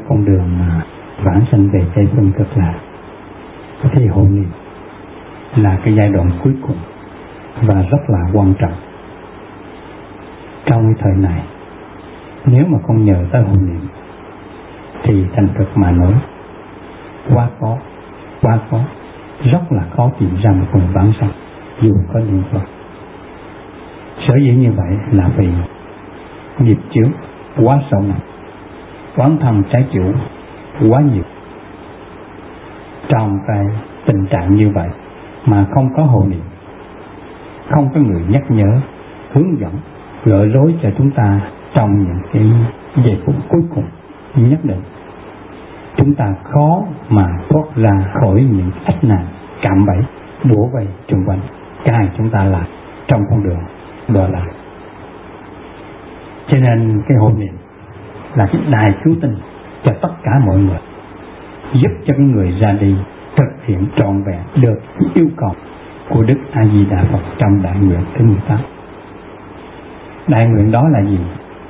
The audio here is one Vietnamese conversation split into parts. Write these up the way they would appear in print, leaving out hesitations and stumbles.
con đường vãng sanh về Tây Phương Cực Lạc, thì hộ niệm là cái giai đoạn cuối cùng và rất là quan trọng. Trong cái thời này, nếu mà không nhờ tới hộ niệm thì thành thực mà nói quá khó, rất là khó tìm ra một con vãng sanh dù có niệm Phật. Sở dĩ như vậy là vì nghiệp chướng quá sâu nặng, oán thân trái chủ quá nhiều. Trong cái tình trạng như vậy mà không có hộ niệm, không có người nhắc nhở, hướng dẫn, gợi lối cho chúng ta trong những cái giây phút cuối cùng nhất định, chúng ta khó mà thoát ra khỏi những ách nạn cạm bẫy bủa vây xung quanh cài chúng ta lại trong con đường đọa lạc. Cho nên cái hộ niệm là cái đài cứu tinh cho tất cả mọi người, giúp cho cái người ra đi thực hiện trọn vẹn được yêu cầu của Đức A Di Đà Phật trong đại nguyện thứ 18. Đại nguyện đó là gì?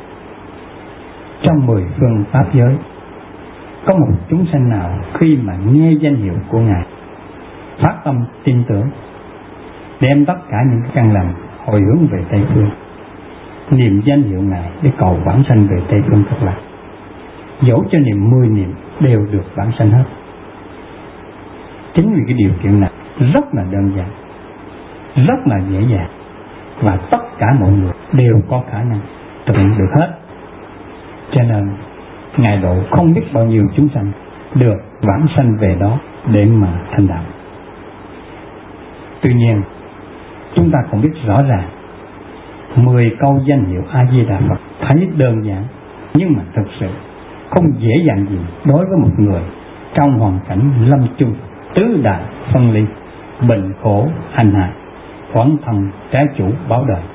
Trong 10 phương pháp giới, có một chúng sanh nào khi mà nghe danh hiệu của Ngài phát tâm tin tưởng, đem tất cả những căn lành hồi hướng về Tây Phương, niệm danh hiệu Ngài để cầu vãng sanh về Tây Phương Cực Lạc, dẫu cho niệm 10 niệm đều được vãng sanh hết. Chính vì cái điều kiện này rất là đơn giản, rất là dễ dàng, và tất cả mọi người đều có khả năng thực hiện được hết. Cho nên Ngài độ không biết bao nhiêu chúng sanh được vãng sanh về đó để mà thành đạo. Tuy nhiên chúng ta cũng biết rõ ràng 10 câu danh hiệu A Di Đà Phật thấy đơn giản, nhưng mà thực sự không dễ dàng gì đối với một người trong hoàn cảnh lâm chung, tứ đại phân ly, bệnh khổ hành hạ, oán thân trái chủ báo đời.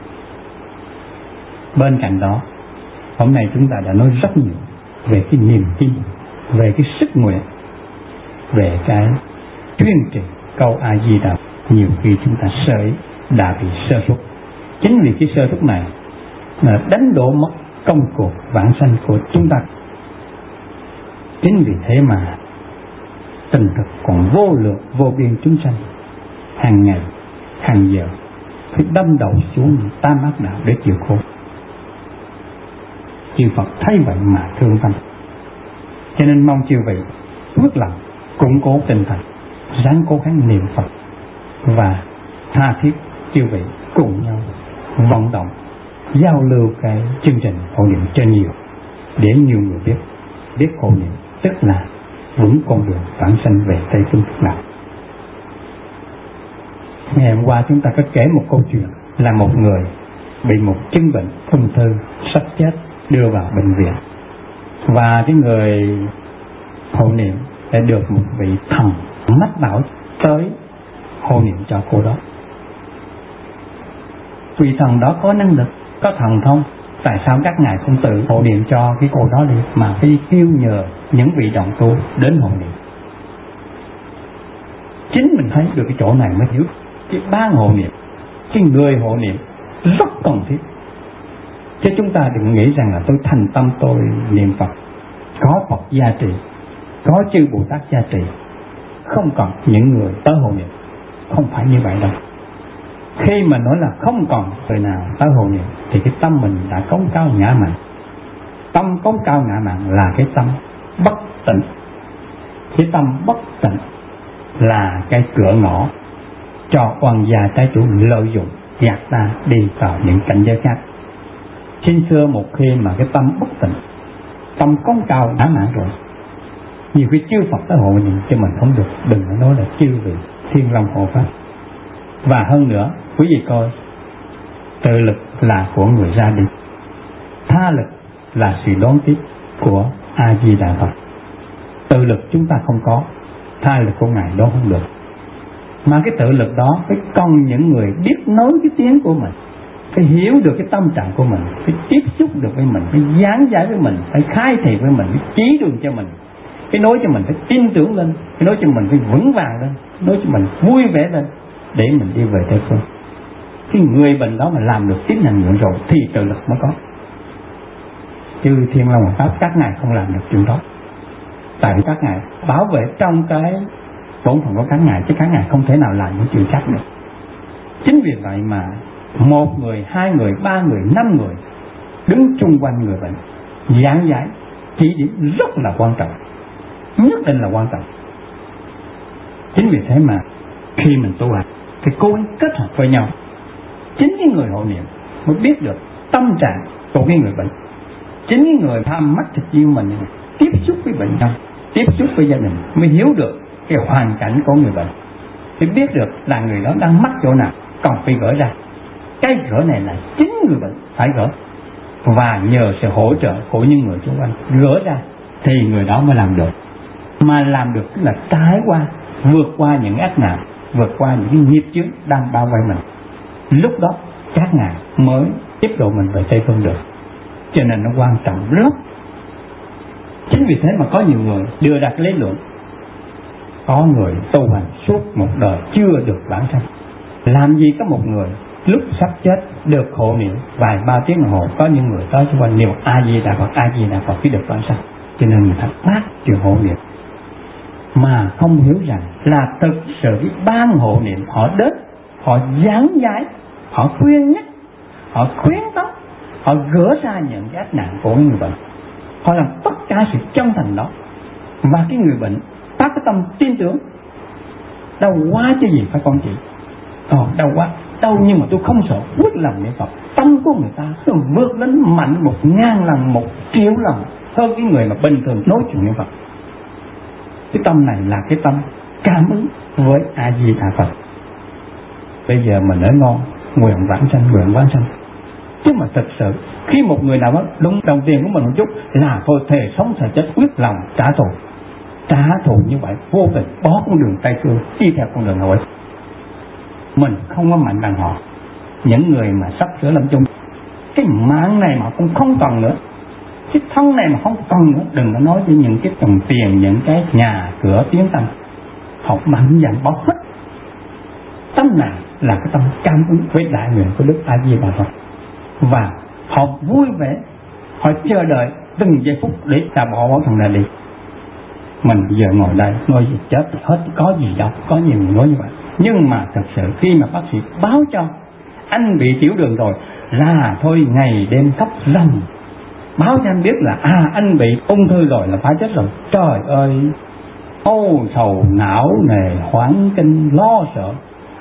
Bên cạnh đó, hôm nay chúng ta đã nói rất nhiều về cái niềm tin, về cái sức nguyện, về cái tuyên truyền câu A Di Đà. Nhiều khi chúng ta đã bị sơ suất. Chính vì cái sơ suất này là đánh đổ mất công cuộc vãng sanh của chúng ta. Chính vì thế mà tình thực còn vô lượng vô biên chúng sanh hàng ngày hàng giờ phải đâm đầu xuống tam ác đạo để chịu khổ. Chư Phật thấy vậy mà thương tâm, cho nên mong chư vị phước lòng củng cố tinh thần, ráng cố gắng niệm Phật và tha thiết chư vị cùng nhau vận động giao lưu cái chương trình hộ niệm cho nhiều, để nhiều người biết hộ niệm tức là vững con đường vãng sanh về Tây Phương Cực Lạc. Ngày hôm qua chúng ta có kể một câu chuyện là một người bị một chứng bệnh ung thư sắp chết đưa vào bệnh viện, và cái người hộ niệm đã được một vị thần mách bảo tới hộ niệm cho cô đó. Vị thần đó có năng lực, có thần thông, tại sao các ngài không tự hộ niệm cho cái cô đó đi mà phải kêu nhờ những vị đồng tu đến hộ niệm? Chính mình thấy được cái chỗ này mới hiểu cái ban hộ niệm, cái người hộ niệm rất cần thiết. Chứ chúng ta đừng nghĩ rằng là tôi thành tâm tôi niệm Phật, có Phật gia trì, có chư Bồ Tát gia trì, không cần những người tới hộ niệm. Không phải như vậy đâu. Khi mà nói là không còn người nào tới hộ niệm thì cái tâm mình đã cống cao ngã mạn. Tâm cống cao ngã mạn là cái tâm bất tịnh. Cái tâm bất tịnh là cái cửa ngõ cho oan gia trái chủ lợi dụng gạt ta đi vào những cảnh giới khác. Xin xưa một khi mà cái tâm bất tịnh, tâm cống cao ngã mạn rồi, nhiều khi chư Phật tới hộ niệm cho mình không được, đừng có nói là chư vị Thiên Long hộ pháp. Và hơn nữa, quý vị coi, tự lực là của người ra đi, tha lực là sự đón tiếp của A Di Đà Phật. Tự lực chúng ta không có, tha lực của Ngài đó không được. Mà cái tự lực đó phải cần những người biết nói cái tiếng của mình, phải hiểu được cái tâm trạng của mình, phải tiếp xúc được với mình, phải giảng giải với mình, phải khai thị với mình, phải chỉ đường cho mình, phải nói cho mình phải tin tưởng lên, phải nói cho mình phải vững vàng lên, nói cho mình vui vẻ lên để mình đi về Tây Phương. Cái người bệnh đó mà làm được tín hành nguyện rồi thì tự lực mới có. Chứ Thiên Long Hoàng Pháp các ngài không làm được chuyện đó. Tại vì các ngài bảo vệ trong cái bổn phận của các ngài, chứ các ngài không thể nào làm những chuyện khác được. Chính vì vậy mà 1 người, 2 người, 3 người, 5 người đứng chung quanh người bệnh giảng giải chỉ điểm rất là quan trọng, nhất định là quan trọng. Chính vì thế mà khi mình tu hành thì cố gắng kết hợp với nhau. Chính cái người hộ niệm mới biết được tâm trạng của cái người bệnh. Chính cái người tham mắt thịt như mình tiếp xúc với bệnh nhân, tiếp xúc với gia đình mới hiểu được cái hoàn cảnh của người bệnh, thì biết được là người đó đang mắc chỗ nào còn phải gỡ ra. Cái gỡ này là chính người bệnh phải gỡ, và nhờ sự hỗ trợ của những người xung quanh gỡ ra thì người đó mới làm được. Mà làm được là trải qua, vượt qua những ác nạn, vượt qua những cái nghiệp chướng đang bao vây mình. Lúc đó các ngài mới tiếp độ mình về Tây Phương được. Cho nên nó quan trọng lắm. Chính vì thế mà có nhiều người đưa ra cái lý luận, có người tu hành suốt một đời chưa được vãng sanh. Làm gì có một người lúc sắp chết được hộ niệm vài 3 tiếng đồng hồ, có những người tới xung quanh niệm A Di Đà Phật, A Di Đà Phật khi được vãng sanh. Cho nên người ta bác chuyện hộ niệm mà không hiểu rằng là thực sự cái ban hộ niệm họ đến, họ giảng giải, họ khuyên nhắc, họ khuyến tóc, họ gỡ ra những cái ác nạn của người bệnh. Họ làm tất cả sự chân thành đó, và cái người bệnh phát cái tâm tin tưởng. Đau quá chứ gì phải con chị, đau quá, đau nhưng mà tôi không sợ, quyết lòng niệm Phật. Tâm của người ta vượt lên mạnh 1000 lần, 1 triệu lần hơn cái người mà bình thường nói chuyện niệm Phật. Cái tâm này là cái tâm cảm ứng với A Di Đà Phật. Bây giờ mình ở ngon nguyện vãng sanh, nguyện vãng sanh. Chứ mà thực sự khi một người nào đó đúng đồng tiền của mình một chút là thôi thề sống thề chết, quyết lòng trả thù. Trả thù như vậy vô tình bỏ con đường Tây Phương đi theo con đường nội. Mình không có mạnh bằng họ. Những người mà sắp sửa lâm chung, cái mạng này mà cũng không còn nữa, cái thân này mà không còn nữa, đừng có nói với những cái đồng tiền, những cái nhà cửa tiếng tâm. Họ mạnh dạn bỏ hết. Tâm này là cái tâm cam ứng với đại nguyện của Đức A Di Đà Phật, và họ vui vẻ, họ chờ đợi từng giây phút để ta bỏ thằng này đi. Mình giờ ngồi đây nói gì chết hết, có gì đâu, có nhiều người nói như vậy. Nhưng mà thật sự khi mà bác sĩ báo cho anh bị tiểu đường rồi là thôi ngày đêm khóc ròng, báo cho anh biết là anh bị ung thư rồi, là phải chết rồi. Trời ơi, âu sầu não nề, hoảng kinh lo sợ,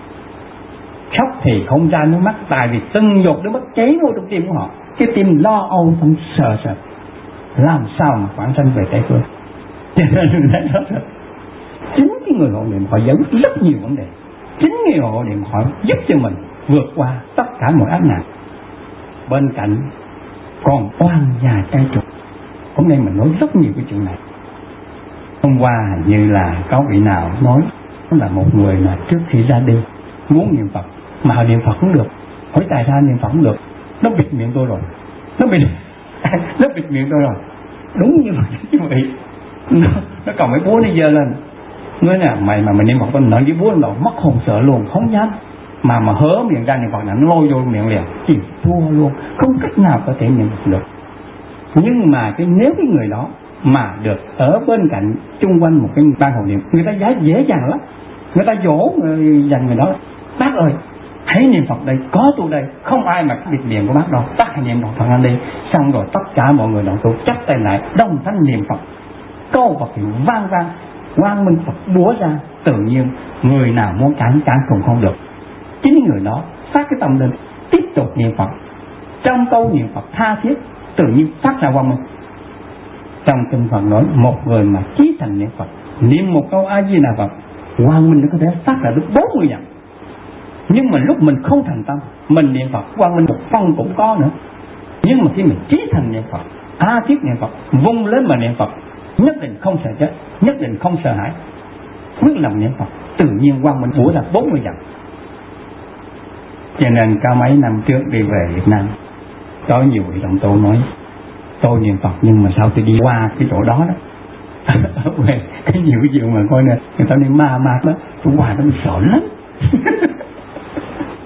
khóc thì không ra nước mắt, tại vì từng giọt nước mắt cháy vô trong tim của họ. Cái tim lo âu không sợ sệt, làm sao mà vãng sanh về Tây Phương. Cho nên thấy đó là chính cái người hộ niệm họ giải quyết rất nhiều vấn đề. Chính người hộ niệm họ giúp cho mình vượt qua tất cả mọi ác nạn. Bên cạnh còn oan gia cai trục. Hôm nay mình nói rất nhiều cái chuyện này. Hôm qua như là có vị nào nói là một người là trước khi ra đi muốn niệm Phật mà họ niệm Phật không được. Hỏi tại sao niệm Phật không được? Nó bịt miệng tôi rồi. Nó bịt miệng tôi rồi. Đúng như vậy. Nó còn cái búa nó giơ lên. Nói nè, mày mà niệm Phật tôi nợ cái búa nó mất hồn sợ luôn, không dám. Mà hớ miệng ra niệm Phật là nó lôi vô miệng liền, chịu thua luôn, không cách nào có thể niệm Phật được. Nhưng mà nếu cái người đó mà được ở bên cạnh chung quanh một cái ban hộ niệm, người ta dễ dàng lắm. Người ta dỗ dành người đó, bác ơi hãy niệm Phật đây, có tôi đây, không ai mà bịt miệng của bác đâu, bác hãy niệm Phật anh đi. Xong rồi tất cả mọi người đồng tu chắp tay lại đồng thanh niệm Phật, câu Phật hiệu vang vang, quang minh Phật búa ra, tự nhiên người nào muốn cản cùng không được. Chính người đó phát cái tâm lên tiếp tục niệm Phật, trong câu niệm Phật tha thiết tự nhiên phát ra quang minh. Trong kinh Phật nói một người mà chí thành niệm Phật, niệm một câu A Di Đà Phật, quang minh nó có thể phát ra được 40 dặm. Nhưng mà lúc mình không thành tâm, mình niệm Phật quang minh một phân cũng có nữa. Nhưng mà khi mình chí thành niệm Phật, tha thiết niệm Phật, vung lên mà niệm Phật, nhất định không sợ chết, nhất định không sợ hãi, quyết lòng niệm Phật, tự nhiên quang minh bủa ra 40 dặm. Cho nên cả mấy năm trước đi về Việt Nam, có nhiều vị đồng tu nói tôi niệm Phật nhưng mà sao tôi đi qua cái chỗ đó đó cái nhiều cái chuyện mà coi nè, người ta đi ma mạc đó, tôi qua đó tôi sợ lắm.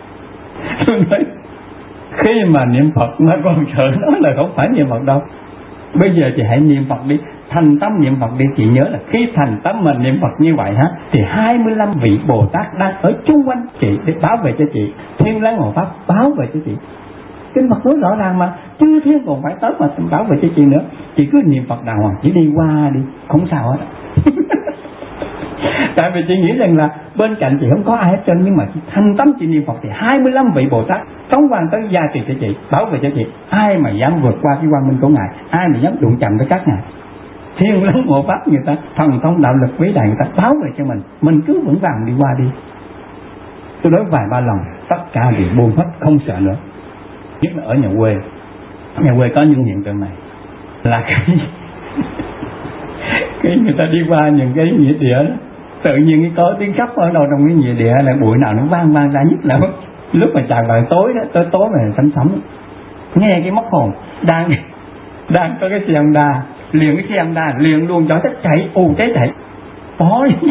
Tôi nói khi mà niệm Phật mà con sợ nó là không phải niệm Phật đâu, Bây giờ chị hãy niệm Phật đi, thành tâm niệm Phật đi. Chị nhớ là khi thành tâm mình niệm Phật như vậy thì 25 vị Bồ Tát đang ở chung quanh chị để bảo vệ cho chị. Thiên Lăng Hộ Pháp bảo vệ cho chị. Kinh Phật nói rõ ràng mà, chư thiên còn phải tới mà bảo vệ cho chị nữa. Chị cứ niệm Phật đàng hoàng, chỉ đi qua đi, không sao hết. Tại vì chị nghĩ rằng là bên cạnh chị không có ai hết trơn, nhưng mà chị thành tâm chị niệm Phật thì 25 vị Bồ Tát cống quan tới gia trì cho chị, bảo vệ cho chị. Ai mà dám vượt qua cái quang minh của Ngài, ai mà dám đụng chạm tới các Ngài, Thiên Lăng Hộ Pháp người ta thần thông đạo lực vĩ đại, người ta bảo vệ cho mình cứ vững vàng đi qua đi. Tôi nói vài ba lần tất cả đều buông hết, không sợ nữa. Nhất là ở nhà quê có những hiện tượng này là cái người ta đi qua những cái nghĩa địa đó, tự nhiên có tiếng khóc ở đâu trong cái nghĩa địa, là bụi nào nó vang ra, nhất là lúc mà chào vào tối đó, tối mà sấm nghe cái mất hồn, đang có cái xe Honda, liền cái xe Honda liền luôn cho tất chạy chạy bỏ đi.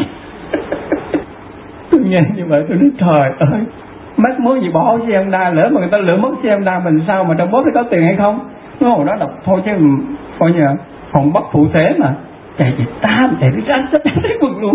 Tôi nghe như vậy tôi nói trời ơi, mắc mớ gì bỏ xe Honda, lỡ mà người ta lỡ mất xe Honda mình sao mà trong bóp có tiền hay không? Nó hồi đó đọc thôi chứ coi như còn bất phụ thế mà chạy chạy đi ra rất quần luôn.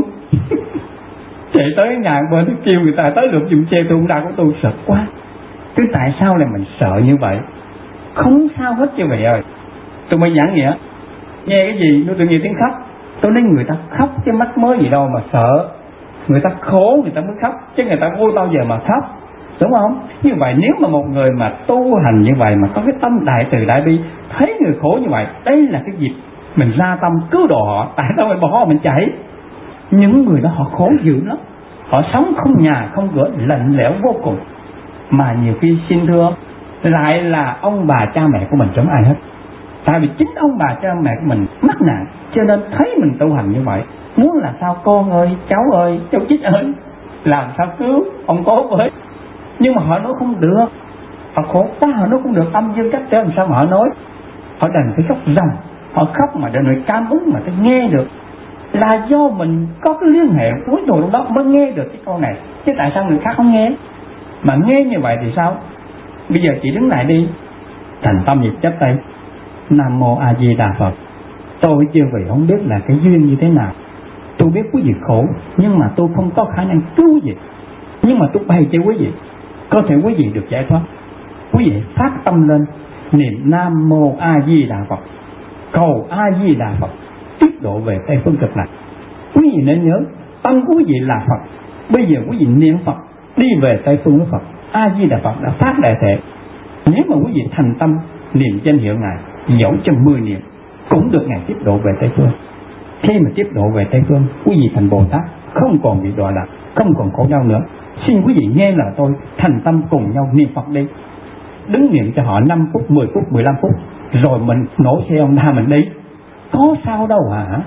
Chạy tới nhà bên tôi kêu người ta tới lượt dùng xe tôi Honda của tôi, sợ quá. Chứ tại sao lại mình sợ như vậy? Không sao hết chứ vậy ơi. Tôi mới giảng nghĩa nghe cái gì nó tự nhiên tiếng khóc. Tôi nói người ta khóc chứ mắc mớ gì đâu mà sợ. Người ta khổ người ta mới khóc, chứ người ta vô bao giờ mà khóc, đúng không? Như vậy nếu mà một người mà tu hành như vậy mà có cái tâm đại từ đại bi, thấy người khổ như vậy, đây là cái dịp mình ra tâm cứu độ họ. Tại sao mình bỏ họ mình chạy? Những người đó họ khổ dữ lắm, họ sống không nhà không cửa, lạnh lẽo vô cùng, mà nhiều khi xin thưa lại là ông bà cha mẹ của mình chẳng ai hết. Tại vì chính ông bà cha mẹ của mình mắc nạn, cho nên thấy mình tu hành như vậy, muốn là sao con ơi, cháu chích ơi, làm sao cứu ông cố với. Nhưng mà họ nói không được, họ khổ quá, họ nói không được, âm dương cách trở làm sao mà họ nói. Họ đành phải khóc ròng, họ khóc mà để người cảm ứng mà ta nghe được, là do mình có cái liên hệ cuối đồ lúc đó mới nghe được cái câu này. Chứ tại sao người khác không nghe? Mà nghe như vậy thì sao? Bây giờ chị đứng lại đi, thành tâm nhịp chắp tay, Nam Mô A Di Đà Phật. Tôi chưa vì không biết là cái duyên như thế nào, tôi biết quý vị khổ, nhưng mà tôi không có khả năng cứu gì, nhưng mà tôi bày cho quý vị, có thể quý vị được giải thoát. Quý vị phát tâm lên, niệm Nam Mô A Di Đà Phật, cầu A Di Đà Phật tiếp độ về Tây Phương Cực Lạc. Quý vị nên nhớ, tâm của quý vị là Phật. Bây giờ quý vị niệm Phật đi về Tây Phương với Phật. A Di Đà Phật đã phát đại thể. Nếu mà quý vị thành tâm niệm danh hiệu Ngài, dẫu cho 10 niệm cũng được Ngài tiếp độ về Tây Phương. Khi mà tiếp độ về Tây Phương, quý vị thành Bồ Tát, không còn bị đọa lạc, không còn khổ đau nữa. Xin quý vị nghe lời tôi, thành tâm cùng nhau niệm Phật đi. Đứng niệm cho họ 5 phút, 10 phút, 15 phút, rồi mình nổ xe Honda mình đi. Có sao đâu hả?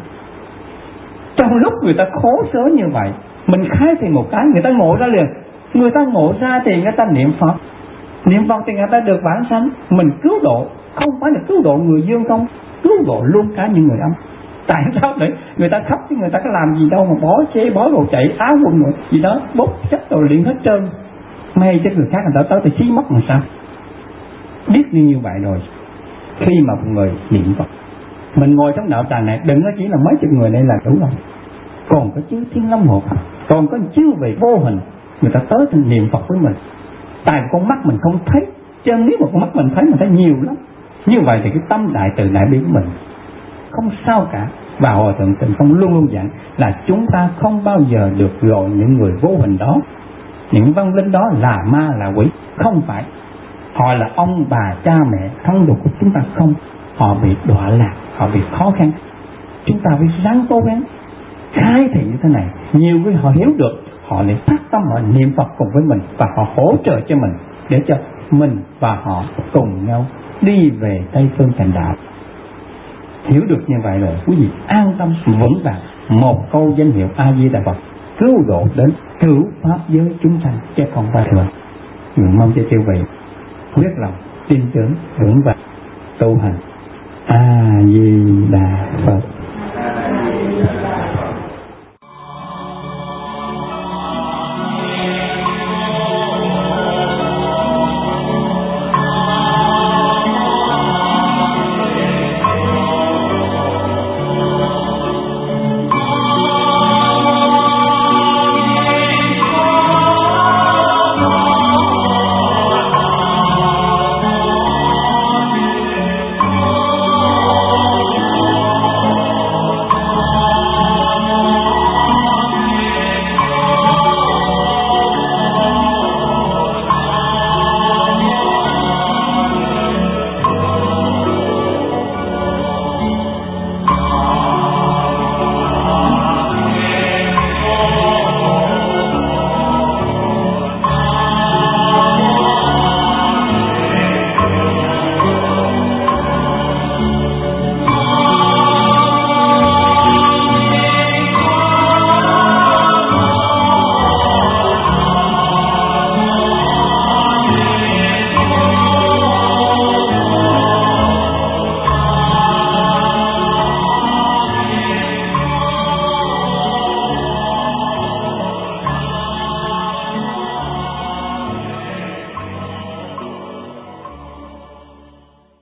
Trong lúc người ta khổ sở như vậy, mình khai thì một cái, người ta ngộ ra liền. Người ta ngộ ra thì người ta niệm Phật. Niệm Phật thì người ta được vãng sanh. Mình cứu độ, không phải là cứu độ người dương không, cứu độ luôn cả những người âm. Tại sao để người ta khóc chứ người ta có làm gì đâu mà bỏ xe, bỏ đồ chạy, áo quần rồi gì đó, bốc chất rồi liền hết trơn. May cho người khác người ta tới thì xí mất làm sao? Biết như vậy rồi, khi mà một người niệm Phật, mình ngồi trong đạo tràng này đừng có chỉ là mấy chục người đây là đủ rồi. Còn có chư Thiên Long Hộ Pháp, còn có chư vị vô hình, người ta tới thì niệm Phật với mình. Tại con mắt mình không thấy, chứ nếu mà con mắt mình thấy, mình thấy nhiều lắm. Như vậy thì cái tâm đại từ đại bi của mình không sao cả. Và Hòa Thượng Tịnh Không luôn luôn dặn là chúng ta không bao giờ được gọi những người vô hình đó, những vong linh đó là ma là quỷ. Không phải. Họ là ông bà cha mẹ thân thuộc của chúng ta không. Họ bị đọa lạc, họ bị khó khăn. Chúng ta phải ráng cố gắng khai thị như thế này. Nhiều người họ hiểu được, họ lại phát tâm họ niệm Phật cùng với mình, và họ hỗ trợ cho mình, để cho mình và họ cùng nhau đi về Tây Phương thành đạo. Hiểu được như vậy rồi, quý vị an tâm vững vàng. Một câu danh hiệu A Di Đà Phật cứu độ đến cứu pháp giới chúng sanh, chứ không phải thường. Nguyện mong cho chư vị quyết lòng tin tưởng vững vàng tu hành. A Di Đà